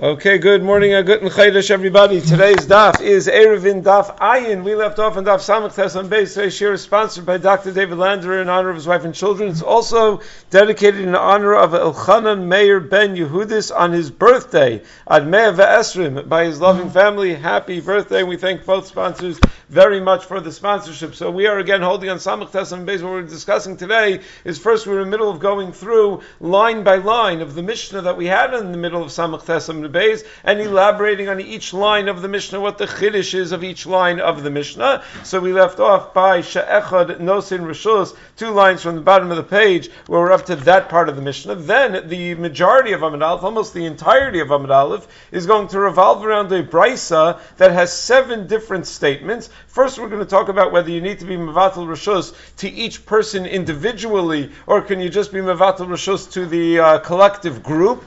Okay, good morning, good Chaydash, everybody. Today's daf is Erevin Daf Ayin. We left off on Daf Samach Tes on Beis. Today's shir is sponsored by Dr. David Lander in honor of his wife and children. It's also dedicated in honor of Elchanan Meir Ben Yehudis on his birthday, Ad Mea Ve'esrim, by his loving family. Happy birthday. We thank both sponsors very much for the sponsorship. So we are again holding on Samach Tes on Beis. What we're discussing today is first we're in the middle of going through line by line of the Mishnah that we had in the middle of Samach Tes on Beis, and elaborating on each line of the Mishnah, what the chiddush is of each line of the Mishnah. So we left off by She'echad Nosin Rishus, 2 lines from the bottom of the page, where we're up to that part of the Mishnah. Then the majority of Amud Aleph, almost the entirety of Amud Aleph, is going to revolve around a brisa that has 7 different statements. First, we're going to talk about whether you need to be mevatel rishus to each person individually, or can you just be mevatel rishus to the collective group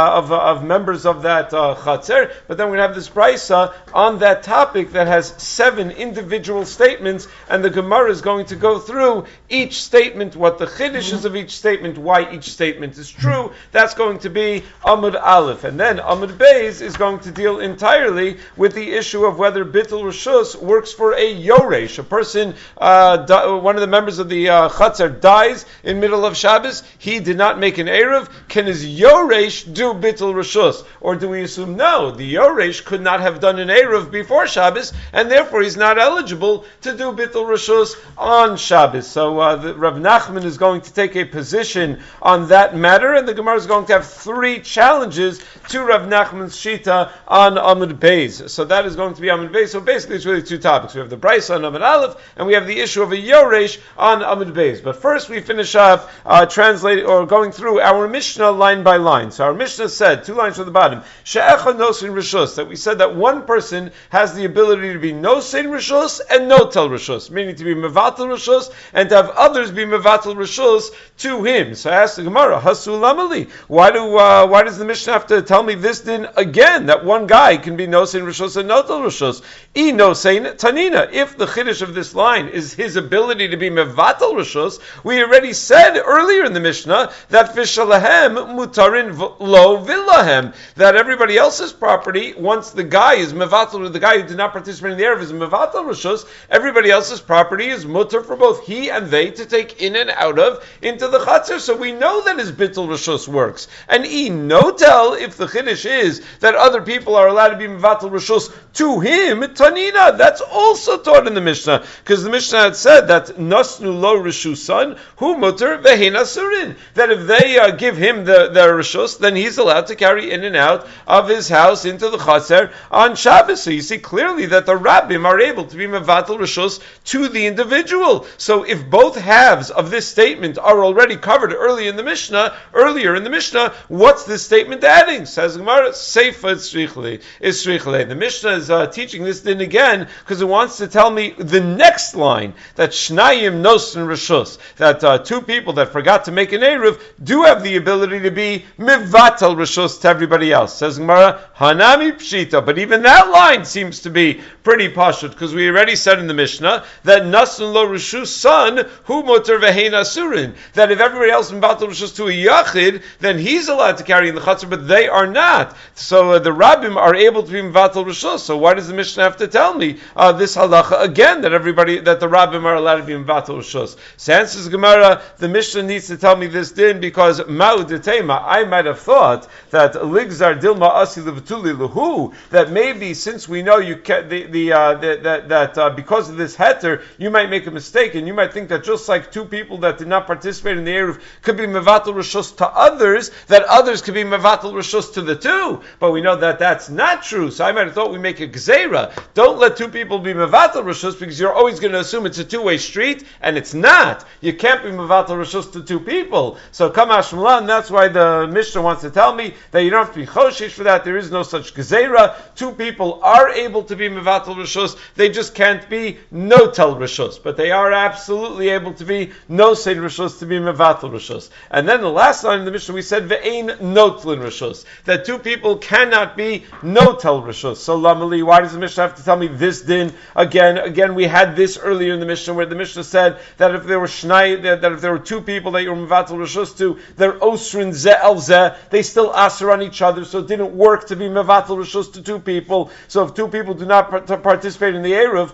of members of that Chatzer. But then we have this brisa on that topic that has 7 individual statements, and the Gemara is going to go through each statement, what the chiddush is of each statement, why each statement is true. That's going to be Amud Aleph. And then Amud Beis is going to deal entirely with the issue of whether Bittul Rishus works for a Yoresh. A person, one of the members of the Chatzer dies in middle of Shabbos, he did not make an Erev. Can his Yoresh do Bittul Rishus? Or do we assume no, the Yoresh could not have done an Erev before Shabbos, and therefore he's not eligible to do Bittul Rishus on Shabbos? So Rav Nachman is going to take a position on that matter, and the Gemara is going to have 3 challenges to Rav Nachman's Shita on Amud Beis. So that is going to be Amud Beis. So basically it's really 2 topics. We have the Brisa on Amud Aleph, and we have the issue of a Yoresh on Amud Beis. But first we finish up translating or going through our Mishnah line by line. So our Mishnah said, 2 lines from the bottom, She'echad Nosin Rishus, that we said that one person has the ability to be Nosin Rishus and Notel Rishus, meaning to be Mevatel Rishus and to have others be Mevatel Rishus to him. So I asked the Gemara, Hasu Lamali, why does the Mishnah have to tell me this din again, that one guy can be Nosin Rishus and Notel Rishus? I Nosin Tanina. If the chiddush of this line is his ability to be Mevatel Rishus, we already said earlier in the Mishnah that Vishalahem Mutarin Lo Villahem, that everybody else's property, once the guy is mevatel, the guy who did not participate in the Erev is mevatel rishus, everybody else's property is mutter for both he and they to take in and out of into the chatzar. So we know that his bittul rishus works. And notel, if the chiddush is that other people are allowed to be mevatel rishus to him, tanina, that's also taught in the Mishnah, because the Mishnah had said that nasnu lo rishusan hu mutter vehin asurin, that if they give him the rishus, then he's allowed to carry in and out of his house into the Chaser on Shabbos. So you see clearly that the Rabbim are able to be mevatel rishus to the individual. So if both halves of this statement are already covered earlier in the Mishnah, what's this statement adding? Says Gemara, Seifa Isrichle. The Mishnah is teaching this din again because it wants to tell me the next line, that Shnayim Nosin Rishus, that 2 people that forgot to make an Erev do have the ability to be mevatel rishus to everybody else. Says Gemara, Hanami Pshita. But even that line seems to be pretty pashut, because we already said in the Mishnah that Nasun Lo Rishus son hu moter vehein asurin, that if everybody else is mevatel rishus to a yachid, then he's allowed to carry in the chatzar, but they are not. So the Rabbim are able to be mevatel rishus. So why does the Mishnah have to tell me this halacha again, that the Rabbim are allowed to be mevatel rishus? So answers Gemara, the Mishnah needs to tell me this din because ma'u detema, I might have thought that ligzar dilma asi levtuli lahu, that maybe since we know you can, that because of this heter you might make a mistake and you might think that just like 2 people that did not participate in the Erev could be mevatel rishus to others, that others could be mevatel rishus to the 2. But we know that that's not true. So I might have thought we make a gzeira. Don't let 2 people be mevatel rishus, because you're always going to assume it's a 2-way street, and it's not. You can't be mevatel rishus to 2 people. So kamash malan, that's why the Mishnah wants to tell me that you don't have to be choshish for that. There is no such gezerah. 2 people are able to be mevatel rishus. They just can't be notel rishus, but they are absolutely able to be nosein rishus, to be mevatel rishus. And then the last line in the Mishnah we said ve'ein notlin rishus, that 2 people cannot be notel rishus. So lamali, why does the Mishnah have to tell me this din again? Again, we had this earlier in the Mishnah where the Mishnah said that if there were that if there were 2 people that you were mevatel rishus to, they're osrin ze el ze, they still aser on each other. So it didn't work to be mevatel rishus to two people. So if two people do not participate in the eruv,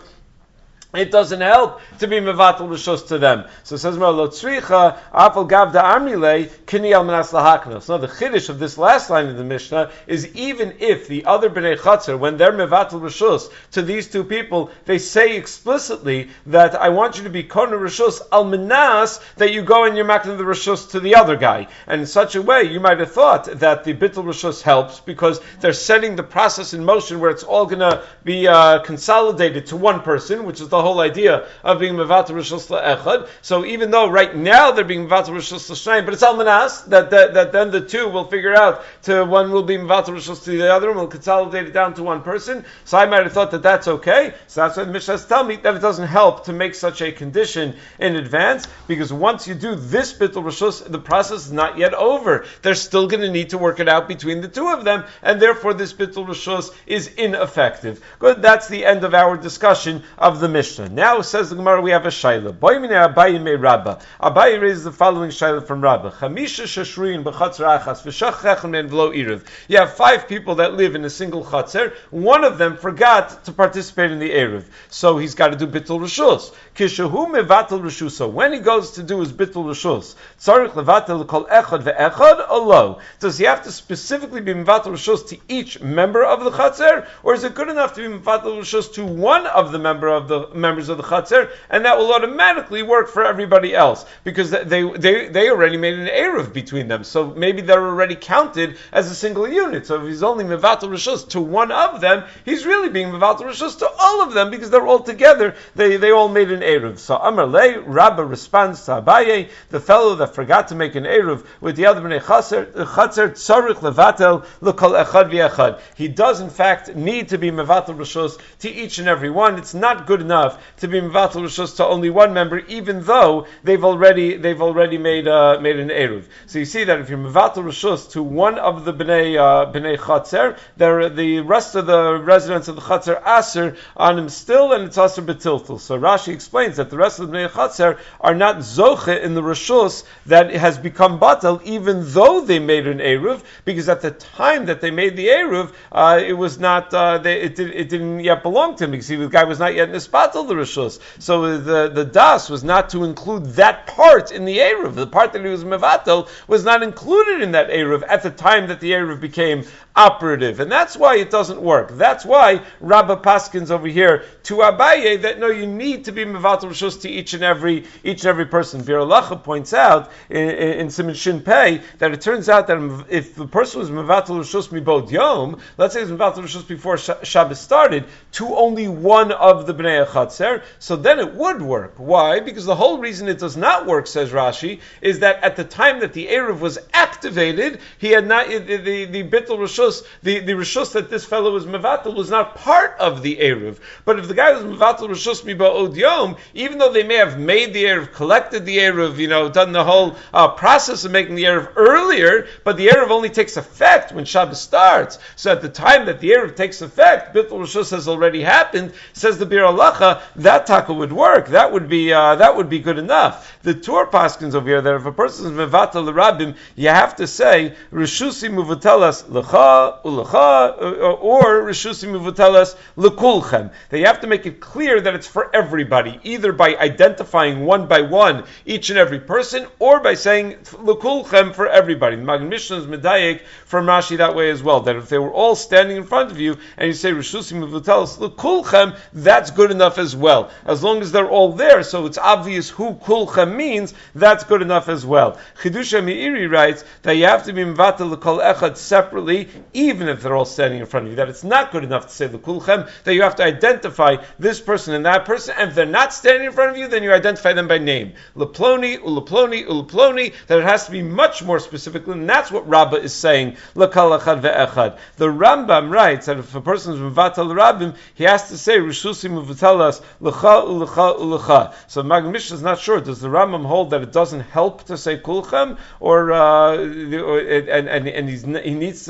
it doesn't help to be mevatel rishus to them. So it says, "Lo tzricha afal gav da amrile kini al manas lahaknos." Now the chiddush of this last line of the Mishnah is even if the other bnei chatzar, when they're mevatel rishus to these two people, they say explicitly that I want you to be kona rishus al manas, that you go and you're making the rishus to the other guy, and in such a way you might have thought that the bittul rishus helps because they're setting the process in motion where it's all going to be consolidated to one person, which is the whole idea of being mevatel rishus le'echad. So even though right now they're being mevatel rishus l'shnayim, but it's almanas that then the two will figure out to one will be mevatel rishus to the other and will consolidate it down to one person. So I might have thought that that's okay. So that's why the Mishnahs tell me that it doesn't help to make such a condition in advance, because once you do this bittul rishus, the process is not yet over. They're still going to need to work it out between the two of them, and therefore this bittul rishus is ineffective. Good. That's the end of our discussion of the Mishnah. Now, says the Gemara, we have a shayla. Boimine Abaye me Rabba. Abaye raises the following shayla from Rabba. Chamisha shashruin b'chatzar achas v'shachach men v'lo irav. You have 5 people that live in a single chatzar. One of them forgot to participate in the eruv, so he's got to do bittul rishus. Kishahu mevatel rishuso. When he goes to do his bittul rishus, tzarich levatel kol echad ve'echad olo. Does he have to specifically be mevatel rishus to each member of the chatzar, or is it good enough to be mevatel rishus to one of the members of the chatzar, and that will automatically work for everybody else because they already made an eruv between them, so maybe they're already counted as a single unit. So if he's only mevatel rishus to one of them, he's really being mevatel rishus to all of them because they're all together. They all made an eruv. So Amar Le, Rabba responds to Abaye, the fellow that forgot to make an eruv with the other bnei chatzar, tzarich levatel lekol echad v'echad. He does in fact need to be mevatel rishus to each and every one. It's not good enough to be mevatel rishus to only one member, even though they've already made an eruv. So you see that if you're mevatel rishus to one of the bnei chatzar, the rest of the residents of the chatzar aser on him still, and it's aser betiltul. So Rashi explains that the rest of the bnei chatzar are not zoche in the rishus that has become batal, even though they made an eruv, because at the time that they made the eruv, it was not it didn't yet belong to him, because the guy was not yet nispatel the rishus. So the das was not to include that part in the eruv. The part that he was mevatel was not included in that eruv at the time that the eruv became operative, and that's why it doesn't work. That's why Rabba Paskins over here to Abaye that no, you need to be mevatel rishus to each and every person. Bir Alacha points out in Siman Shin Pei that it turns out that if the person was mevatel rishus mibod yom, let's say it's mevatel rishus before Shabbos started, to only one of the bnei chatzar, so then it would work. Why? Because the whole reason it does not work, says Rashi, is that at the time that the eruv was activated, he had not the bittul rishus, the rishus that this fellow was mevatel was not part of the eruv. But if the guy was mevatel rishus miba'od yom, even though they may have made the eruv, collected the eruv, done the whole process of making the eruv earlier, but the eruv only takes effect when Shabbos starts. So at the time that the eruv takes effect, bittul rishus has already happened. Says the Bir Alacha, that taka would work. That would be good enough. The Tur Paskins over here that if a person is mevatel l'rabim, you have to say rishusi muvatelas l'cha u'lecha or rishusi muvatelas l'kulchem. They have to make it clear that it's for everybody, either by identifying one by one each and every person, or by saying l'kulchem for everybody. The Magen Mishnah is medayek from Rashi that way as well. That if they were all standing in front of you and you say rishusi muvatelas l'kulchem, that's good enough as well. As long as they're all there, so it's obvious who kulchem means, that's good enough as well. Chidusha Meiri writes that you have to be mevatel l'kol echad separately, even if they're all standing in front of you. That it's not good enough to say l'kulchem, that you have to identify this person and that person, and if they're not standing in front of you, then you identify them by name. Leploni, uleploni, uleploni, that it has to be much more specific, and that's what Rabbah is saying, l'kol echad ve'echad. The Rambam writes that if a person is mevatel l'rabim, he has to say rishusi muvatelas l'cha u'lecha u'lecha. So Magen Mishnah is not sure. Does the Rambam hold that it doesn't help to say kulchem, or he needs to say l'cha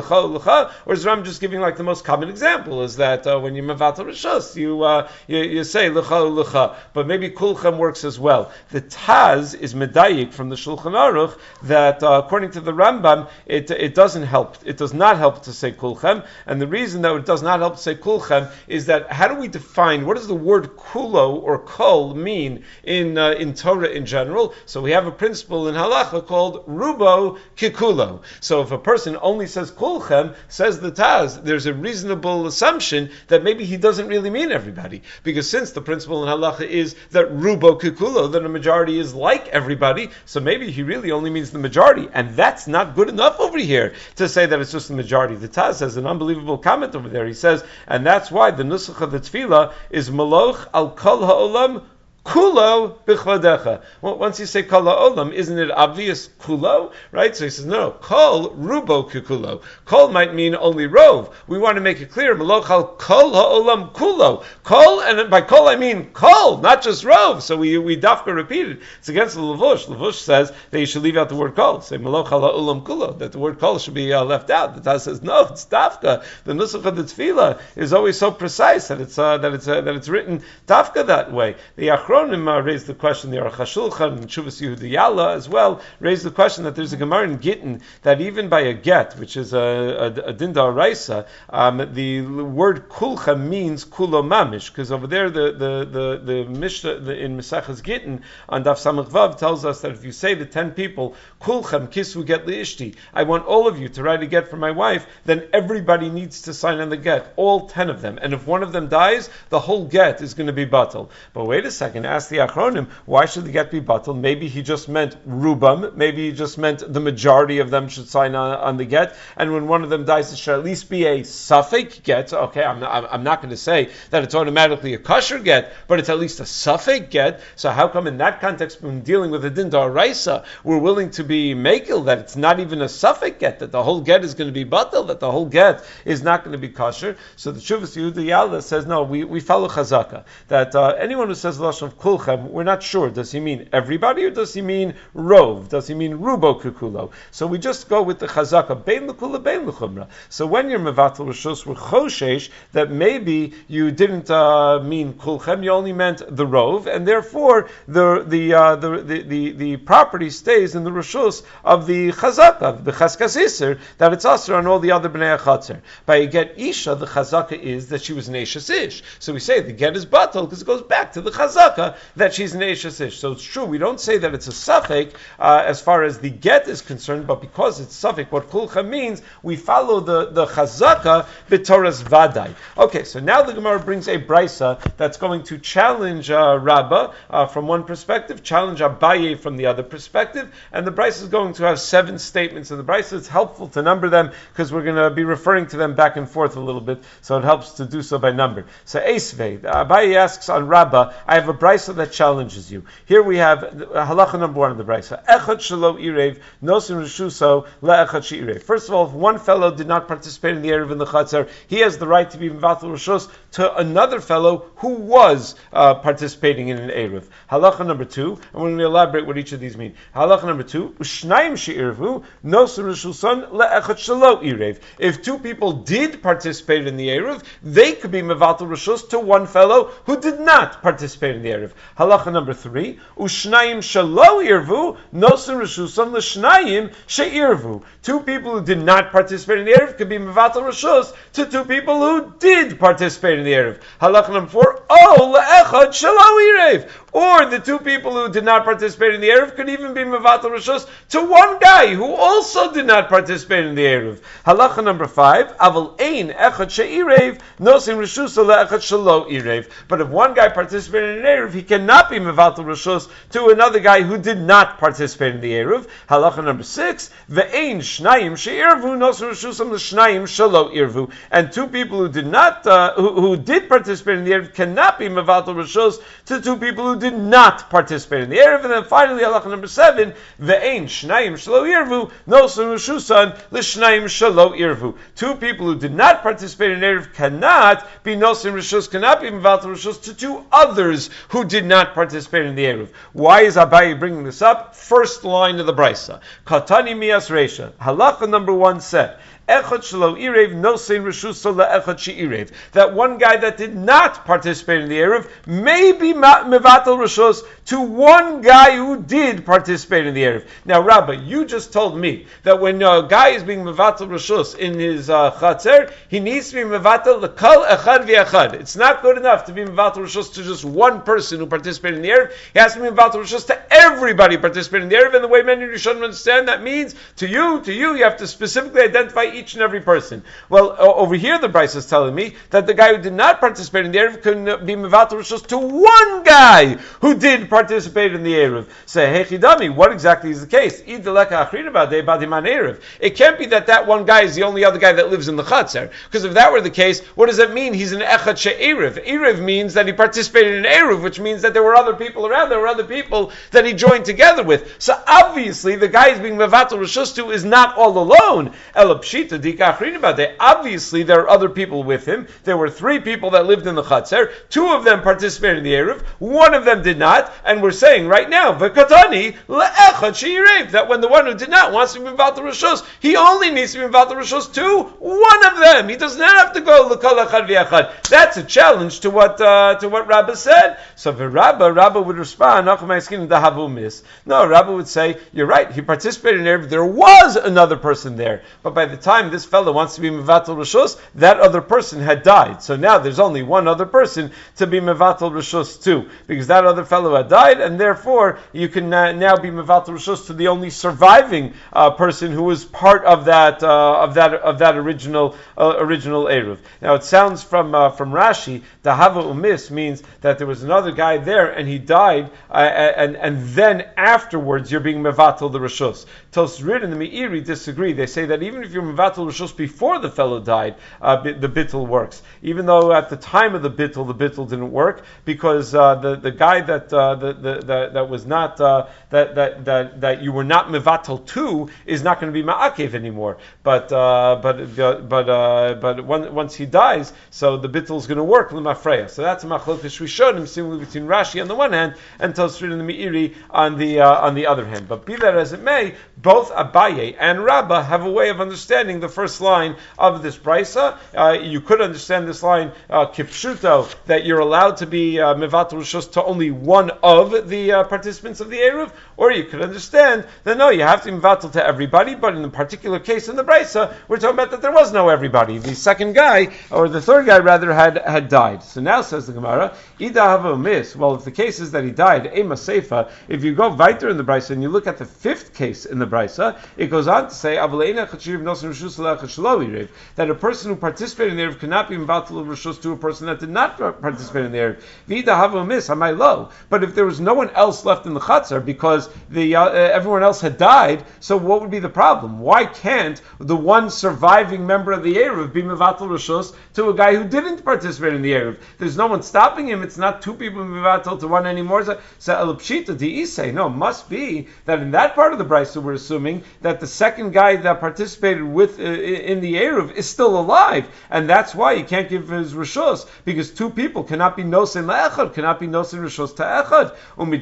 l'cha, or is Ram just giving like the most common example? Is that when you mevatel rishus, you say l'cha, but maybe kulchem works as well. The Taz is medayik from the Shulchan Aruch that according to the Rambam, it doesn't help. It does not help to say kulchem, and the reason that it does not help to say kulchem is that how do we define what does the word kulo or kol mean in Torah in general? So we have a principle in halacha called rubo kikulo. So if a person only says kulchem, says the Taz, there's a reasonable assumption that maybe he doesn't really mean everybody, because since the principle in halacha is that rubo kikulo, that a majority is like everybody, so maybe he really only means the majority, and that's not good enough over here to say that it's just the majority. The Taz has an unbelievable comment over there. He says, and that's why the nusach of the tefillah is maloch al kol ha'olam kulo b'chvadecha. Well, once you say kol ha'olam, isn't it obvious kulo, right? So he says, no, kol rubo kikulo. Kol might mean only rov. We want to make it clear, maloch al kol ha'olam kulo. Kol, and by kol I mean kol, not just rov. So we dafka repeat it. It's against the Levush. Levush says that you should leave out the word kol. Say maloch al ha'olam kulo, that the word kol should be left out. The Taz says, no, it's dafka. The nusach of the tefillah is always so precise that it's written dafka that way. The Achronim raised the question, the Aruch HaShulchan and Shuvas Yehudiyala as well raised the question that there's a Gemara in Gittin that even by a get, which is a din d'oraisa, the word kulcha means kulo mamish, because over there the Mishnah in Mesachas Gittin on Daf Samach Vav tells us that if you say the 10 people kulchem kisu get liishti, I want all of you to write a get for my wife, then everybody needs to sign on the get, all 10 of them, and if one of them dies, the whole get is going to be batal. But wait a second, ask the Achronim, why should the get be batal? Maybe he just meant rubam, maybe he just meant the majority of them should sign on the get, and when one of them dies, it should at least be a suffix get. Okay, I'm not going to say that it's automatically a kosher get, but it's at least a suffix get. So how come in that context, when dealing with a din d'oraisa, we're willing to be mekel that it's not even a suffix get, that the whole get is going to be batal, that the whole get is not going to be kosher? So the Shuvas Yehudiyala says, no, we follow chazaka, that anyone who says the lashon of kulchem, we're not sure. Does he mean everybody or does he mean rov? Does he mean rubo kukulo? So we just go with the chazaka, bein l'kula, bein l'chumra. So when you're mevatel rishus, we're choshesh that maybe you didn't mean kulchem, you only meant the rov, and therefore the property stays in the rishus of the chazaka, the chaskas iser, that it's asur on all the other bnei achatzer. By a get isha, the chazaka is that she was an eishes ish. So we say the get is batal because it goes back to the chazaka that she's an eishes ish. So it's true, we don't say that it's a suffix as far as the get is concerned, but because it's suffix, what kulcha means, we follow the chazaka b'toras vadai. Okay, so now the Gemara brings a brisa that's going to challenge Rabbah from one perspective, challenge Abaye from the other perspective, and the brisa is going to have 7 statements in the brisa. It's helpful to number them because we're going to be referring to them back and forth a little bit, so it helps to do so by number. So Esvei, Abaye asks on Rabbah, I have a brisa that challenges you. Here we have halacha number 1 of the brisa. Echad shelo irev nosin rishuso leechad sheirev. First of all, if one fellow did not participate in the erev in the chatzar, he has the right to be mevatel rishus to another fellow who was participating in an erev. Halacha number 2, and we're going to elaborate what each of these mean. Halacha number 2, ushnayim sheirvu nosin rishuson leechad shelo irev. If 2 people did participate in the erev, they could be mevatel rishus to one fellow who did not participate in the erev. Halacha number 3, ushnayim shelo irvu nosin rishuson l'shnayim sheirvu. 2 people who did not participate in the erev could be mevatel rishus to 2 people who did participate in the erev. Halacha number 4, leechad shelo irev. Or the 2 people who did not participate in the erev could even be mevatel rishus to one guy who also did not participate in the erev. Halacha number 5, aval ein echad sheirev nosin rishus leechad shelo irev. But if one guy participated in an erev, he cannot be mevatel rishus to another guy who did not participate in the erev. Halacha number 6, ve'ein shnayim sheirvu nosin rishusam l'shnayim shelo irvu. And 2 people who did not, who did participate in the erev cannot be mevatel rishus to 2 people who did not participate in the erev. And then finally, halacha number 7, ve'ein shnayim shelo irvu nosin rishusan l'shnayim shelo irvu. 2 people who did not participate in erev cannot be nosin rishus, cannot be mevatel rishus to 2 others who did not participate in the erev. Why is Abaye bringing this up? First line of the brisa, katani mias reisha. Halacha number 1 said, echad shelo irev nosein reshuso leechad she'irev. That one guy that did not participate in the Erev may be mevatel reshus to one guy who did participate in the Erev. Now, Rabbi, you just told me that when a guy is being mevatel reshus in his chatzer, he needs to be mevatel lekol echad v'echad. It's not good enough to be mevatel reshus to just one person who participated in the Erev. He has to be mevatel reshus to everybody participating in the Erev. And the way many Rishonim understand that means to you, you have to specifically identify each and every person. Well, over here the Bryce is telling me that the guy who did not participate in the Erev can be mevatel reshus to one guy who did participate in the Erev. Say, hey Chidami, what exactly is the case? It can't be that one guy is the only other guy that lives in the Chatzer. Because if that were the case, what does it mean? He's an Echad She'erev. Erev means that he participated in Erev, which means that there were other people around, there were other people that he joined together with. So obviously, the guy he's being mevatel reshus to is not all alone. Obviously, there are other people with him. There were 3 people that lived in the Chatzer. 2 of them participated in the Erev. 1 of them did not. And we're saying right now, v'katani le'echad she'irev, that when the one who did not wants to be mevatel reshus, he only needs to be mevatel reshus to one of them. He does not have to go l'kol echad v'echad. That's a challenge to what Rabbah said. So Rabbah would respond, no, Rabbah would say, you're right, he participated in Erev, there was another person there. But by the time this fellow wants to be mevatel reshus, that other person had died. So now there's only one other person to be mevatel reshus to, because that other fellow had died, and therefore you can now be mevatel reshus to the only surviving person who was part of that original Erev. Now it sounds from Rashi, Dahava Umis means that there was another guy there and he died, and then afterwards you're being mevatel the reshus. Tosrid and the Meiri disagree. They say that even if you're mevatel reshus before the fellow died, the bittul works. Even though at the time of the bittul didn't work, because the guy that was not that you were not mevatel to is not going to be ma'akev anymore. But once he dies, so the bittul is going to work l'mafreya. So that's a machlokas rishonim, similarly between Rashi on the one hand and Tosrid and the Meiri on the other hand. But be that as it may, both Abaye and Rabbah have a way of understanding the first line of this brisa. You could understand this line kipshuto, that you're allowed to be mevatel reshus to only one of the participants of the Eruv, or you could understand that no, you have to be mevatel to everybody. But in the particular case in the brisa, we're talking about that there was no everybody. The second guy, or the third guy rather, had died. So now says the Gemara, Ida hava mis. Well, if the case is that he died, ema seifa. If you go weiter in the brisa and you look at the 5th case in the brisa, it goes on to say that a person who participated in the Erev cannot be mevatel reshus to a person that did not participate in the Erev. Vida hava mis, amai lo. But if there was no one else left in the Chatzar because everyone else had died, so what would be the problem? Why can't the one surviving member of the Erev be mevatel reshus to a guy who didn't participate in the Erev? There's no one stopping him. It's not 2 people mevatel to one anymore. So elapshita di'isei. No, it must be that in that part of the brisa we're assuming that the second guy that participated in the Erev is still alive, and that's why he can't give his reshus, because 2 people cannot be nosen le'echad, cannot be nosen reshus to echad.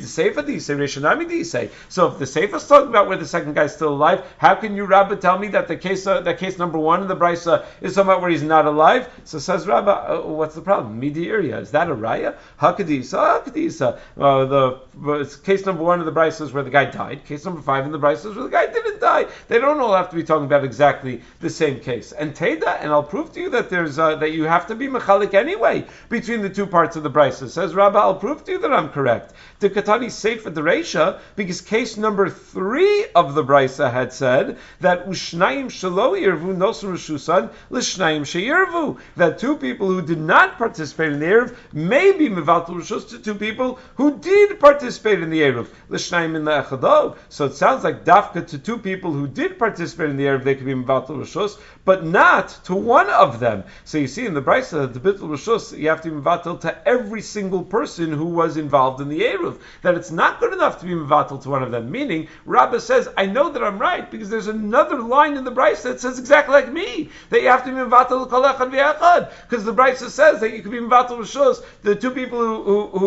So if the Sefer is talking about where the second guy is still alive, how can you, Rabbah, tell me that the case number 1 in the brisa is talking about where he's not alive? So says Rabbah, what's the problem? Midi area, is that a raya? Hakadisa. The case number 1 of the brisa is where the guy died. Case number 5 in the brisa is where the guy didn't die. They don't all have to be talking about exactly the same case. And Teda, and I'll prove to you that there's that you have to be mechalik anyway between the 2 parts of the brisa. Says Rabbah, I'll prove to you that I'm correct. The Katani Sefer the Reisha, because case number 3 of the brisa had said that Ushnayim Shelo Yirvu Nosen Reshusan Lishnayim Sheyirvu, that 2 people who did not participate in the Erev may be mevatel reshus to 2 people who did participate in the Erev. Lishnayim in the Echado. So it sounds like dafka to 2 people who did participate in the Erev, they could be mevatel reshus, but not to one of them. So you see in the brisa that the bittul reshus, you have to be mevatel to every single person who was involved in the Erev. That it's not good enough to be mevatel to one of them. Meaning, Rabbah says, I know that I'm right because there's another line in the brisa that says exactly like me, that you have to be mevatel kol echad v'echad, because the brisa says that you can be mevatel reshus. The 2 people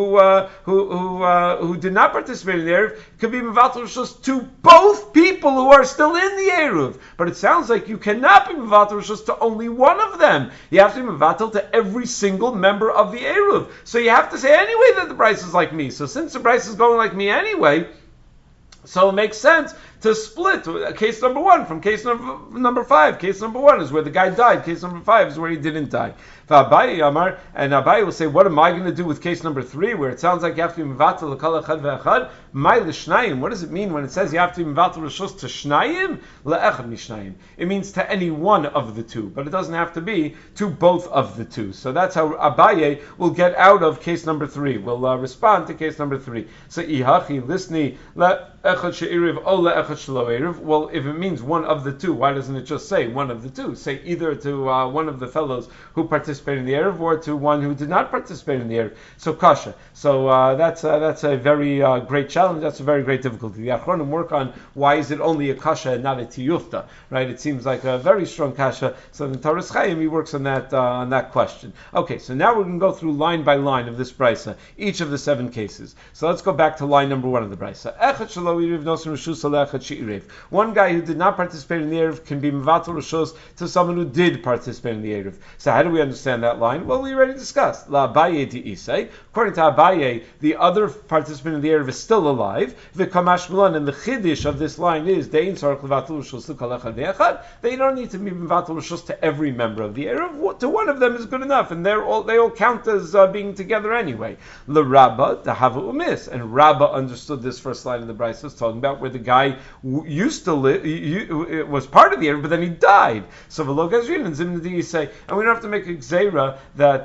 who did not participate in the Erev could be mevatel reshus to both people who are still in the Eruv. But it sounds like you cannot be Mevatel Rishus to only one of them. You have to be Mevatel to every single member of the Eruv. So you have to say anyway that the Bryce is like me. So since the Bryce is going like me anyway, so it makes sense to split case number 1 from case number 5. Case number 1 is where the guy died. Case number 5 is where he didn't die. Abaye Amar, and Abaye will say, what am I going to do with case number 3, where it sounds like you have to be mevatel l'kol echad ve'echad? Mai l'shnayim. What does it mean when it says you have to be mevatel rishus to shnayim? Le'echad mishnayim. It means to any one of the two, but it doesn't have to be to both of the two. So that's how Abaye will get out of case number 3. We'll respond to case number 3. So ihachi lisni le'echad she'iriv o le'echad shelo iriv. Well, if it means one of the two, why doesn't it just say one of the two? Say either to one of the fellows who participated in the Erev or to one who did not participate in the Erev. So kasha. So that's a very great challenge. That's a very great difficulty. The Achronim work on why is it only a kasha and not a tiyufta, right? It seems like a very strong kasha. So in Toras Chaim he works on that question. Okay, so now we're going to go through line by line of this brisa, each of the 7 cases. So let's go back to line number 1 of the brisa. Echad shelo iriv nosin rishus le'echad she'iriv. One guy who did not participate in the Erev can be mevatel rishus to someone who did participate in the Erev. So how do we understand that line? Well, we already discussed. La Abaye di'isei. According to Abaye, the other participant in the Erev is still alive. V'kamash milan, and the chiddush of this line is de'in tzarich levatel rishus l'kol echad ve'echad. They don't need to be mevatel rishus to every member of the Erev. To one of them is good enough, and they all count as being together anyway. Le Rabba dahava umis, and Rabba understood this first line of the Brisa is talking about where the guy used to live, was part of the Erev, but then he died. So v'lo gazrin and zimna di'isei, and we don't have to make a gzeira that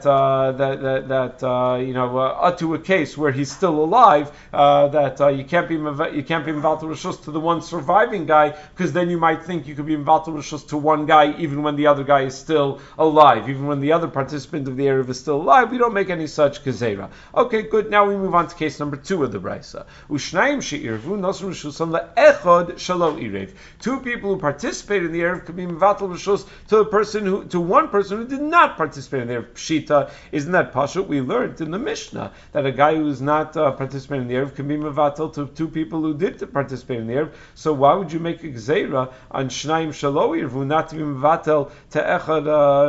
to a case where he's still alive, you can't be mevatel rishus to the one surviving guy, because then you might think you could be mevatel rishus to one guy even when the other guy is still alive, even when the other participant of the Erev is still alive. We don't make any such gzeira. Okay, good. Now we move on to case number 2 of the brisa. Ushnayim she'irvu nosin rishusan le'echad shelo irev. 2 people who participated in the Erev could be mevatel rishus to one person who did not participate in the Erev. Pshita, isn't that pashut? We learned in the Mishnah that a guy who's not participating in the Erev can be mevatel to 2 people who did participate in the Erev. So why would you make a gzeira on shnayim shelo irvu not to be mevatel to echad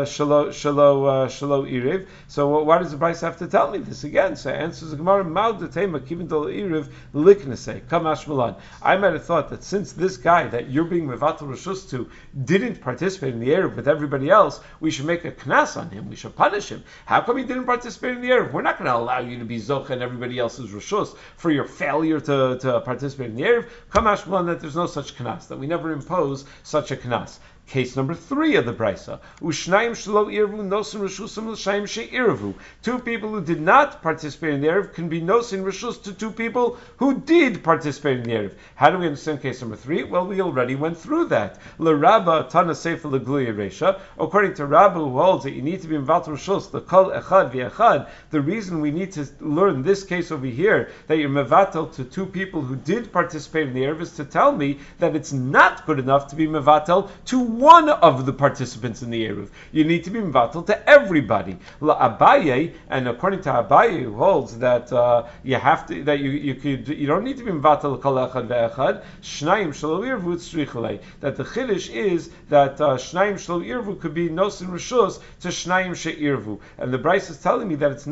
shelo irev? So why does the Brisa have to tell me this again? So answers the Gemara, Mal detema kivin dol irev liknasei kamash malan. I might have thought that since this guy that you're being mevatel rishus to didn't participate in the Erev with everybody else, we should make a knas on him. We should punish him. How come he didn't participate in the Erev? We're not going to allow you to be zocha and everybody else's rishus for your failure to participate in the Erev. Kamash malan, that there's no such knas, that we never impose such a knas. Case number 3 of the Brisa. Ushnayim shelo irvu nosin rishusam l'shayim she'irvu. 2 people who did not participate in the Erev can be nosin rishus to 2 people who did participate in the Erev. How do we understand case number 3? Well, we already went through that. L'Rabba tana sefer l'gluya reisha. According to Rabba, who holds that you need to be mevatel rishus l'kol echad v'echad, the reason we need to learn this case over here, that you're mevatel to 2 people who did participate in the Erev, is to tell me that it's not good enough to be mevatel to one of the participants in the Eruv. You need to be mevatel to everybody. La Abaye, and according to Abaye, who holds that you have to, that you don't need to be mevatel kol echad ve'echad. Shnayim shelo irvu tzrichalei. That the chiddush is that shnayim shelo irvu could be nosin rishus to shnayim she'irvu. And the Bryce is telling me that it's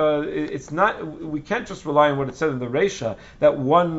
not. We can't just rely on what it said in the Reisha that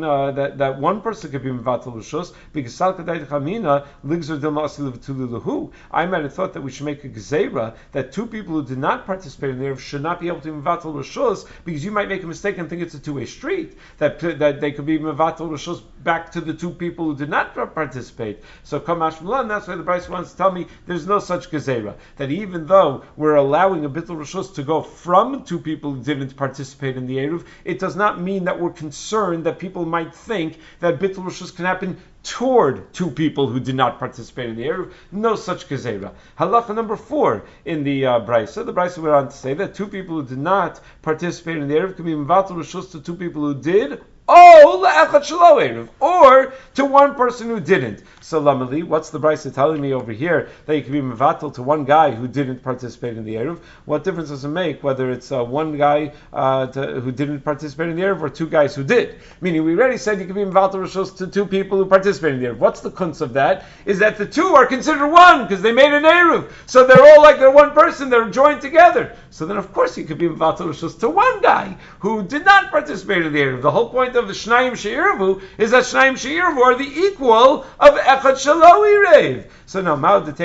one person could be mevatel rishus, because sal kadai chamina ligzer del ma'asil v'tulu. I might have thought that we should make a gzeira that 2 people who did not participate in the Erev should not be able to be mevatel rishus, because you might make a mistake and think it's a 2-way street, that they could be mevatel rishus back to the 2 people who did not participate. So kamash malan, that's why the Bryce wants to tell me there's no such gzeira, that even though we're allowing a bittul rishus to go from 2 people who didn't participate in the Erev, it does not mean that we're concerned that people might think that bittul rishus can happen toward 2 people who did not participate in the Erev. No such gezerah. Halacha number 4 in the Brisa. The Brisa went on to say that 2 people who did not participate in the Erev can be mevatel rishus to 2 people who did, or to one person who didn't. So Lamali, what's the Brisa telling me over here that you can be mevatel to one guy who didn't participate in the Eruv? What difference does it make whether it's one guy who didn't participate in the Eruv or two guys who did? Meaning we already said you can be mevatel rishus to two people who participated in the Eruv. What's the kunz of that? Is that the two are considered one because they made an Eruv. So they're all like they're one person, they're joined together. So then of course you could be mevatel rishus to one guy who did not participate in the Eruv. The whole point of the Shnayim She'irvu is that Shnayim She'irvu are the equal of Echad Shelo Irev. So now,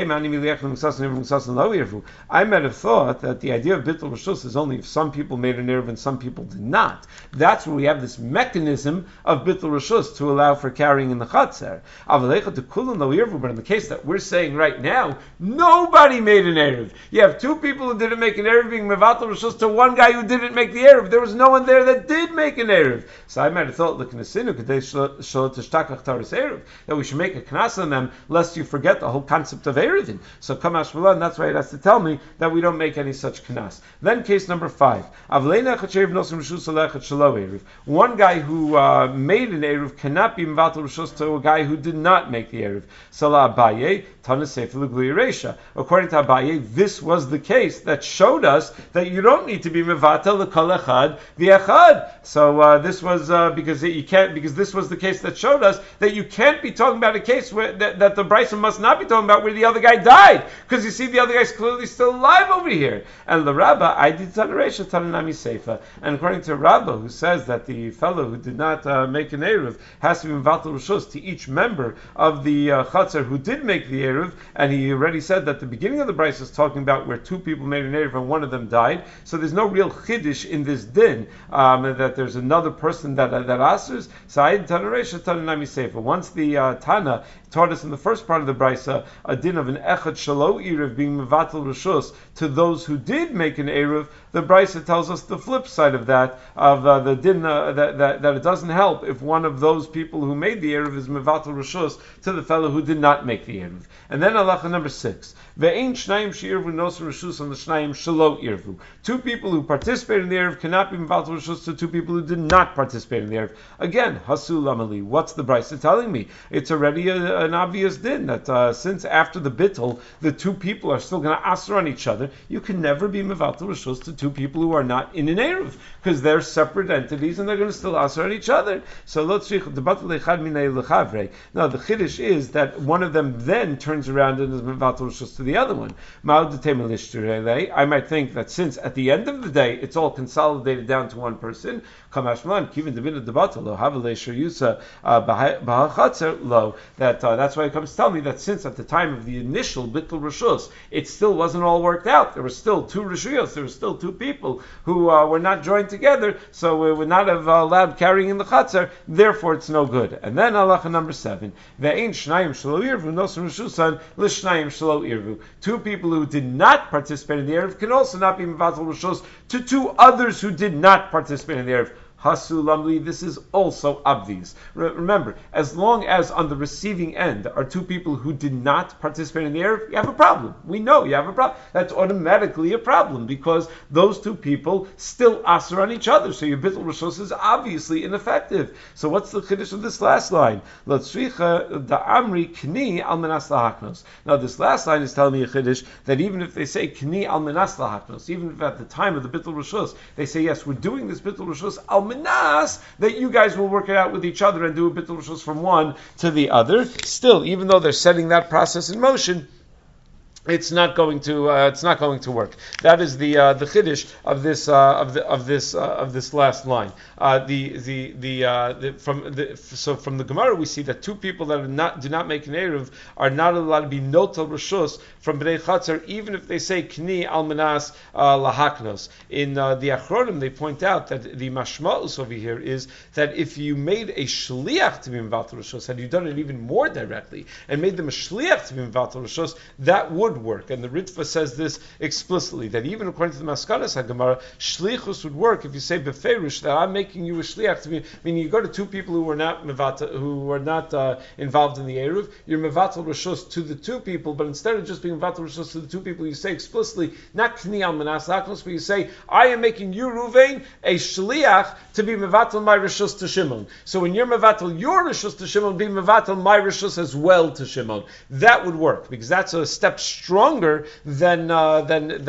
I might have thought that the idea of Bittul Rishus is only if some people made an Eruv and some people did not. That's where we have this mechanism of Bittul Rishus to allow for carrying in the Chatzer. But in the case that we're saying right now, nobody made an Eruv. You have two people who didn't make an Eruv being Mevatel Rishus to one guy who didn't make the Eruv. There was no one there that did make an Eruv. So I might have thought, that we should make a knas on them, lest you forget the whole concept of Eruvin. So Kamash Malan, that's why it has to tell me that we don't make any such knas. Then case number 5. One guy who made an Eruv cannot be Mevatel Rishus to a guy who did not make the Eruv. Salah Abaye, Tana Sefer L'Glui Reisha. According to Abaye, this was the case that showed us that you don't need to be Mevatel L'Kol Echad V'Echad. So this was because this was the case that showed us that you can't be talking about a case where that the Bryson must not be talking about where the other guy died, because you see the other guy's clearly still alive over here. And the Rabbah, I did Tanaresha Tananami Seifa. And according to Rabbah, who says that the fellow who did not make an Eruv has to be Mevatel Rishus to each member of the Chatzer who did make the Eruv, and he already said that the beginning of the Bryce is talking about where two people made an Eruv and one of them died. So there's no real chiddush in this din that there's another person that asers. So I did Tanaresha Tananami Seifa. Once the Tana taught us in the first part of the Brisa a din of an Echad Shelo Eruv being Mevatel Rishus to those who did make an Eruv, the Brisa tells us the flip side of that, of the din that it doesn't help if one of those people who made the Eruv is Mevatel Rishus to the fellow who did not make the Eruv. And then halacha number 6. Ve'ein Shnayim She'irvu Nosar Rishus on the Shnayim Shelo Irvu. Two people who participated in the Eruv cannot be Mevatel Rishus to two people who did not participate in the Eruv. Again, Hasu Lamali. What's the Brisa telling me? It's already an obvious din that since after the bittul, the two people are still going to aser on each other, you can never be Mevatel Rishus to two people who are not in an Eruv, because they're separate entities and they're going to still aser on each other. So now the chiddush is that one of them then turns around and is Mevatel Rishus to the other one. I might think that since at the end of the day it's all consolidated down to one person, that's why it comes to tell me that since at the time of the initial Bittul Rishus, it still wasn't all worked out. There were still two Rishuyos, there were still two people who were not joined together, so we would not have allowed carrying in the Chatzar, therefore it's no good. And then halacha number 7, two people who did not participate in the Eruv can also not be Mevatel Rishus to two others who did not participate in the Eruv. Hasu Lamli, this is also obvious. Remember, as long as on the receiving end are two people who did not participate in the Eruv, you have a problem. We know you have a problem. That's automatically a problem, because those two people still aser on each other. So your Bittul Rishus is obviously ineffective. So what's the chiddush of this last line? Now this last line is telling me a chiddush that even if they say Kni al Menas Lahaknos, even if at the time of the Bittul Rishus they say, yes, we're doing this Bittul Rishus al Menas, that you guys will work it out with each other and do a Bittul Rishus from one to the other. Still, even though they're setting that process in motion, it's not going to work. That is the chiddush of this last line. So from the Gemara we see that two people that do not make an Eruv are not allowed to be notal rishus from Bnei Chatzar, even if they say Kni al Menas lahaknos. In the Achronim they point out that the mashma'us over here is that if you made a shliach to be Mevatel Rishus, had you done it even more directly and made them a shliach to be Mevatel Rishus, that would would work, and the Ritva says this explicitly, that even according to the Maskanas HaGemara, shlichus would work if you say beferish that I'm making you a shliach to me. Meaning you go to two people who were not involved in the eruv, you're mevatel rishus to the two people, but instead of just being mevatel rishus to the two people, you say explicitly not kni al manas laknos, but you say I am making you Ruvain a shliach to be mevatel my rishus to Shimon. So when you're mevatel your rishus to Shimon, be mevatel my rishus as well to Shimon. That would work because that's a step stronger than what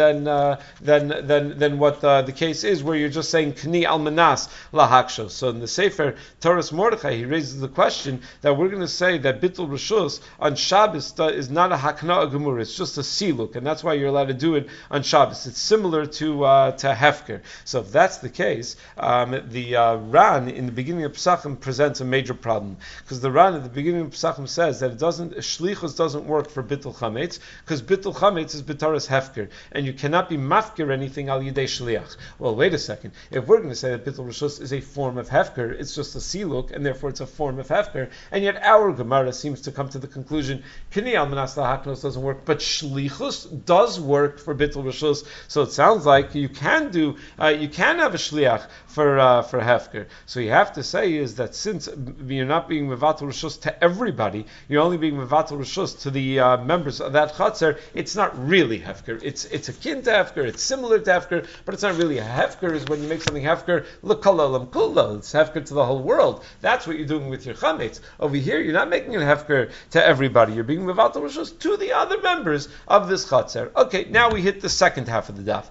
the case is, where you're just saying kni al manas lahakshos. So in the Sefer Toras Mordechai, he raises the question that we're going to say that bittul rishus on Shabbos is not a hakna gemur; it's just a siluk, and that's why you're allowed to do it on Shabbos. It's similar to hefker. So if that's the case, the Ran in the beginning of Pesachim presents a major problem, because the Ran at the beginning of Pesachim says that shlichus doesn't work for bittul chametz, because bittul chametz is bitaras hefker, and you cannot be mafker anything al yidei shliach. Well, wait a second. If we're going to say that bittul rishus is a form of hefker, it's just a siluk, and therefore it's a form of hefker, and yet our Gemara seems to come to the conclusion kini al manas lahaknos doesn't work, but shlichus does work for bittul rishus. So it sounds like you can have a shliach for hefker. So you have to say is that since you're not being mevatel rishus to everybody, you're only being mevatel rishus to the members of that chatzar, it's not really hefker. It's akin to hefker, it's similar to hefker, but it's not really a hefker. Is when you make something hefker l'kol olam kulo. It's hefker to the whole world. That's what you're doing with your chametz. Over here, you're not making it hefker to everybody. You're being mevatel rishus to the other members of this chatzar. Okay, now we hit the second half of the daf.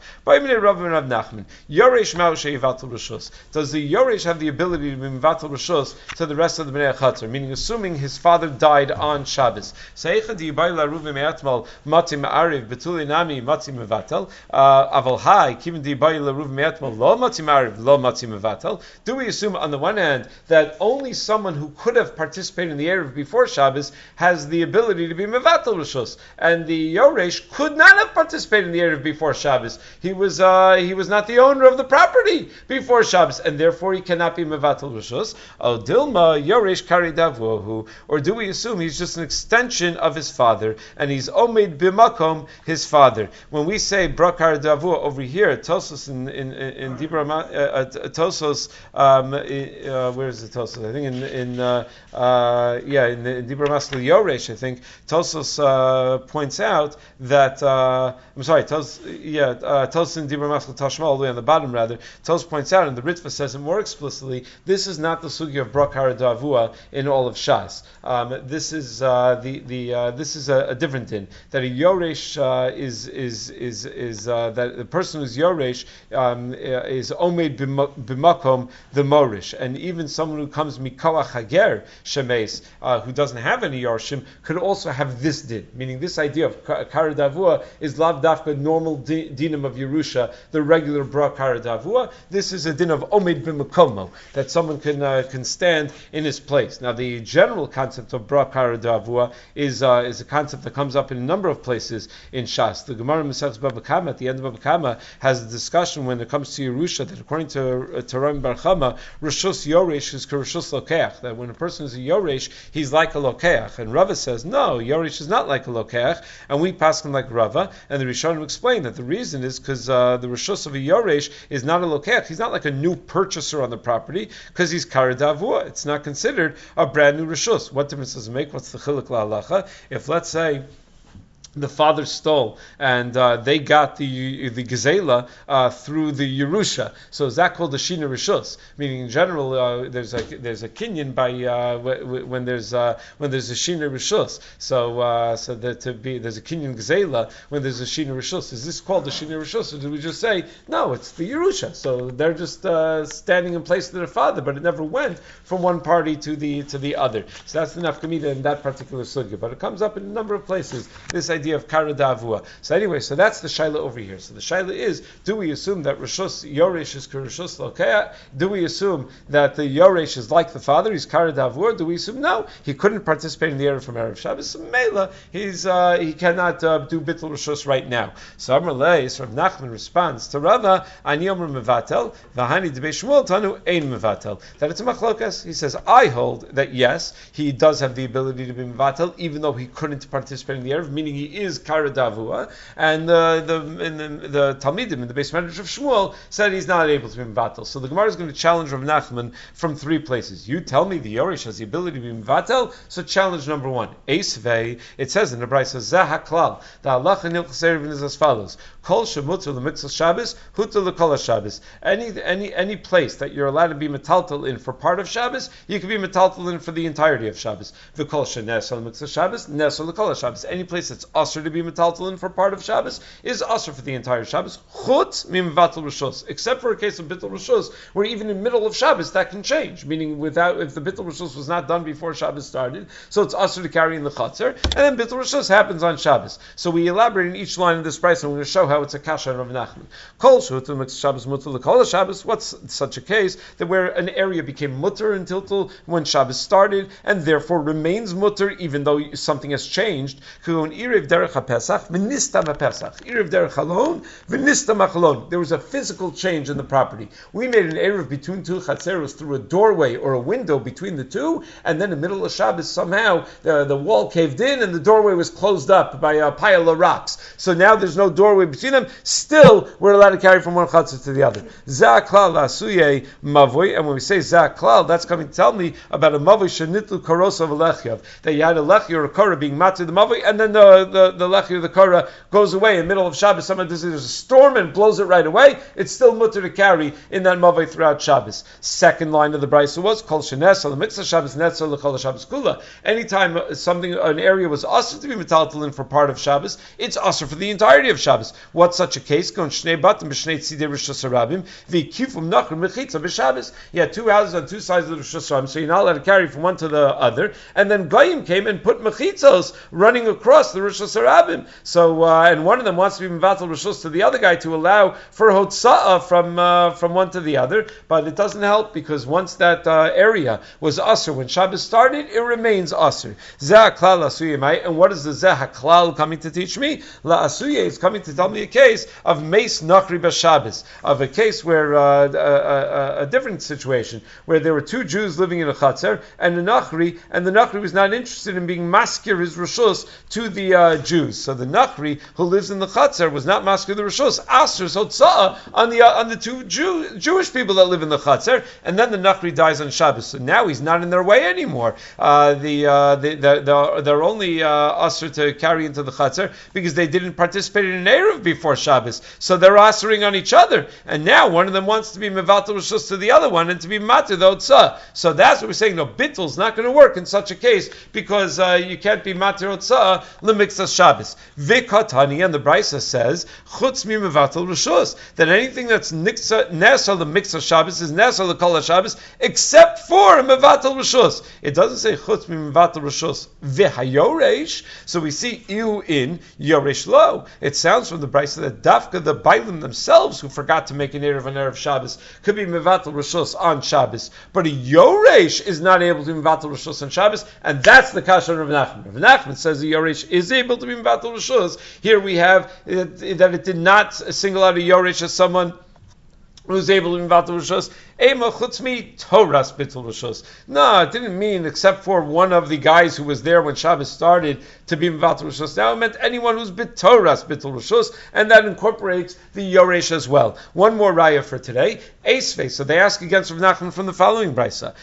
Yoresh Ma'ushe Yivatel Rishus. Does the Yoresh have the ability to be Yivatel Rishus to the rest of the Bnei Chatzar? Meaning, assuming his father died on Shabbos. Seicha di Yibayil Aruvim Me'atmal Matim Ariv Betuli Nami Matim Mevatel. Aval Hai Kivin di Yibayil Aruvim Me'atmal Lo Matim Ariv Lo Matim Mevatel. Do we assume on the one hand that only someone who could have participated in the Erev before Shabbos has the ability to be Mevatel Rishus, and the Yoresh could not have participated in the Erev before Shabbos? He was not the owner of the property before Shabbos, and therefore he cannot be mevatel rishus. O dilma yoresh kari davuhu, or do we assume he's just an extension of his father, and he's omed bimakom his father? When we say brakar davuah over here, Tosos in Dibra Tosos, where is the Tosos? I think in Dibra Masli Yoresh, I think Tosos points out that I'm sorry, Tosos in Dibra Masli Tashma, all the way on the bottom rather, Tos points out, and the Ritva says it more explicitly, this is not the sugya of Brakar Davua in all of Shas. This is a different din, that a Yoresh that the person who's Yoresh is Omed Bimakom the Morish, and even someone who comes Mikoach Hager Shemes, who doesn't have any Yorshim, could also have this din, meaning this idea of Kar Davua is lav dafka normal dinim of Yerusha, the regular Brakar Davua. This is a din of Omed B'Makomo, that someone can stand in his place. Now, the general concept of Brakar Davua is a concept that comes up in a number of places in Shas. The Gemara Masechus Baba Kama, at the end of Baba Kama, has a discussion when it comes to Yerusha that according to Ram Bar Chama, Rishus Yoresh is Rishus Lokeach, that when a person is a Yoresh, he's like a Lokeach. And Rava says, no, Yoresh is not like a Lokeach, and we pass him like Rava, and the Rishonim explain that the reason is because the Rishus of a Yoresh is not a Lokeach. He's not like a new purchaser on the property, because he's Kar Davua. It's not considered a brand new Rishus. What difference does it make? What's the Chiluk La'alacha? If, let's say, the father stole, and they got the gezela through the Yerusha. So is that called the Shina Rishus? Meaning, in general, there's a kinyan by when there's a Shina Rishus. So there's a kinyan gezela when there's a Shina Rishus. Is this called the Shina Rishus, or do we just say no? It's the Yerusha. So they're just standing in place of their father, but it never went from one party to the other. So that's the nafkamida in that particular sugya. But it comes up in a number of places. This idea of Kara Davua. So anyway, so that's the shaila over here. So the shaila is, do we assume that Rishus Yoresh is Rishus Lokea? Do we assume that the Yoresh is like the father, he's Kara Davua? Do we assume no, he couldn't participate in the Erev from Erev Shabbos? So Mela, he cannot do Bittul Rishus right now. So Amar Leis, Rav Nachman responds to Rava, Ani Omer Mevatel, Vahani Debei Shmuel Tanu Ein Mevatel. That it's a machlokas. He says, I hold that yes, he does have the ability to be Mevatel, even though he couldn't participate in the Erev, meaning he is Kara Davua, and the Talmidim in the Beis Medrash of Shmuel said he's not able to be Mvatel. So the Gemara is going to challenge Rav Nachman from three places. You tell me the Yoresh has the ability to be Mvatel, so challenge number one. Eisvei, it says in the Brisa, Zeh HaKlal, the halacha in Hilchos Erev is as follows: Kol shemutar l'miktzas Shabbos, hutar l'kol Shabbos. Any place that you're allowed to be metaltal in for part of Shabbos, you can be metaltal in for the entirety of Shabbos. V'kol shenesel l'miktzas Shabbos, nesel l'kol Shabbos. Any place that's usher to be metaltal in for part of Shabbos is usher for the entire Shabbos. Chutz mimvatel rishos, except for a case of bittul rishos, where even in the middle of Shabbos that can change. Meaning, if the bittul rishos was not done before Shabbos started, so it's usher to carry in the chutzner, and then bittul rishos happens on Shabbos. So we elaborate in each line of this price, and we're going to show how it's a kasha on Rav Nachman. Kol shehutar l'miktzas Shabbos mutar l'kol Shabbos. What's such a case that where an area became mutar until when Shabbos started, and therefore remains mutar even though something has changed? There was a physical change in the property. We made an eruv between two chatzeros through a doorway or a window between the two, and then in the middle of Shabbos somehow the wall caved in and the doorway was closed up by a pile of rocks. So now there's no doorway between them. Still, we're allowed to carry from one chatzer to the other. Zah klal asuye mavoi, and when we say zah klal, that's coming to tell me about a mavoi shenitlu karosa v'lechyav, that you had a lechi or a kara being matzah the mavoi, and then the lechi or the kara goes away in the middle of Shabbos. There's a storm and blows it right away. It's still mutter to carry in that mavoi throughout Shabbos. Second line of the brisa was kol shenes al mixas Shabbos netzel l'kol Shabbos kula. Anytime an area was usher to be metaltal in for part of Shabbos, it's usher for the entirety of Shabbos. What's such a case? Gon shnei batim b'shnei tzidei rishos harabim v'kifum nachrim mechitza b'Shabbos. You had two houses on two sides of the rishos harabim, so you're not allowed to carry from one to the other. And then goyim came and put mechitzos running across the rishos harabim. So and one of them wants to be mevatel rishos to the other guy to allow for hotza'ah from one to the other, but it doesn't help because once that area was usher when Shabbos started, it remains usher. Zeh klal asuye mai, and what is the zeh klal coming to teach me? La asuye is coming to tell me a case of meis nachri b'Shabbos, of a case where a different situation where there were two Jews living in a chatzer and the nachri was not interested in being maskir his rishus to the Jews. So the nachri who lives in the chatzer was not maskir the rishus, aser hotza'ah on the two Jewish people that live in the chatzer, and then the nachri dies on Shabbos. So now he's not in their way anymore. They're only aser to carry into the chatzer because they didn't participate in an eruv before Shabbos. So they're asering on each other, and now one of them wants to be mevatel rishus to the other one and to be matir the hotza'ah. So that's what we're saying. No, bittel's not going to work in such a case because you can't be matir hotza'ah lemixas Shabbos. Vikatani, and the Brisa says chutz mi mevatel rishus, that anything that's nesal lemixas Shabbos is nesal lekol Shabbos except for mevatel rishus. It doesn't say chutz mi mevatel rishus v'hayoresh. So we see iu in yoresh lo. It sounds from the Brisa that dafka the bailim themselves who forgot to make an erev Shabbos could be mevatel rishus on Shabbos, but a yoresh is not able to be mevatel rishus on Shabbos, and that's the kasha of Rav Nachman. Rav Nachman says the yoresh is able to be mevatel rishus. Here we have that it did not single out a yoresh as someone who's able to be mevatel rishus. Ema chutzmi toras bittul rishus. No, it didn't mean except for one of the guys who was there when Shabbos started to be mevatel rishus. Now it meant anyone who's bitoras bittul rishus, and that incorporates the yoresh as well. One more raya for today. Eisvei. So they ask against Rav Nachman from the following brisa.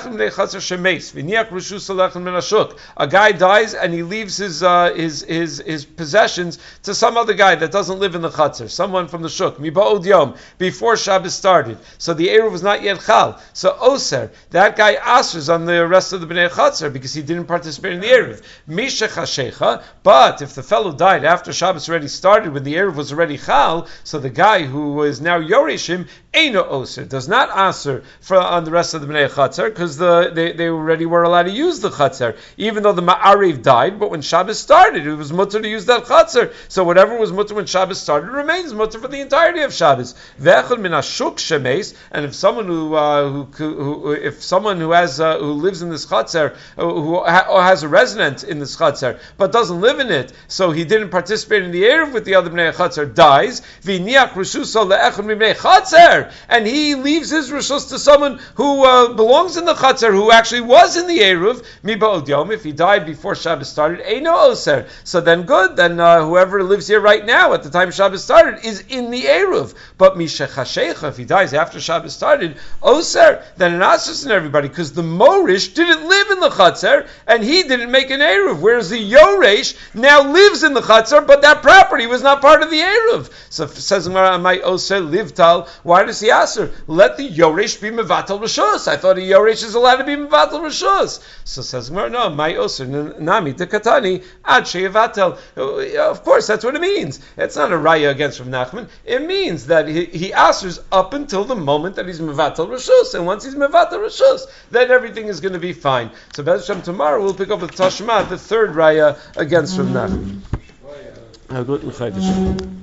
A guy dies and he leaves his possessions to some other guy that doesn't live in the chatzar, someone from the shuk, miba'od yom, before Shabbos started. So the eruv was not yet chal. So oser, that guy asers on the rest of the bnei chatzar because he didn't participate in the eruv. Misha chashecha. But if the fellow died after Shabbos already started, when the eruv was already chal, so the guy who is now yoreshim eino oser, does not aser on the rest of the bnei chatzar because they already were allowed to use the chatzar, even though the ma'ariv died. But when Shabbos started, it was mutter to use that chatzar. So whatever was mutter when Shabbos started remains mutter for the entirety of Shabbos. Ve'echad min hashuk shemeis, and if someone who lives in this chatzar, who has a resident in this chatzar but doesn't live in it, so he didn't participate in the eruv with the other bnei chatzar, dies. V'niach rishuso le'echad mibnei chatzar. Chaser, and he leaves his Rishus to someone who belongs in the Chaser, who actually was in the Eruv, Miba'od Yom, if he died before Shabbos started, Eino Oser. So then good, then whoever lives here right now at the time Shabbos started is in the Eruv. But Mishechashecha, if he dies after Shabbos started, Oser, then an Asus in everybody, because the Morish didn't live in the Chaser, and he didn't make an Eruv, whereas the Yoresh now lives in the Chaser, but that property was not part of the Eruv. So says Gemara, Amai Oser Livtal, why does he answer? Let the Yoresh be Mevatel Rishus. I thought a Yoresh is allowed to be Mevatel Rishus. So says Gemara, no, Amai Oser Nami Dekatani Ad Sheyevatel. Of course, that's what it means. It's not a raya against Rav Nachman. It means that he answers up until the moment that he's Mevatel Rishus, and once he's Mevatel Rishus, then everything is going to be fine. So Bez Hashem, tomorrow we'll pick up with Tashma, the third raya against Rav Nachman.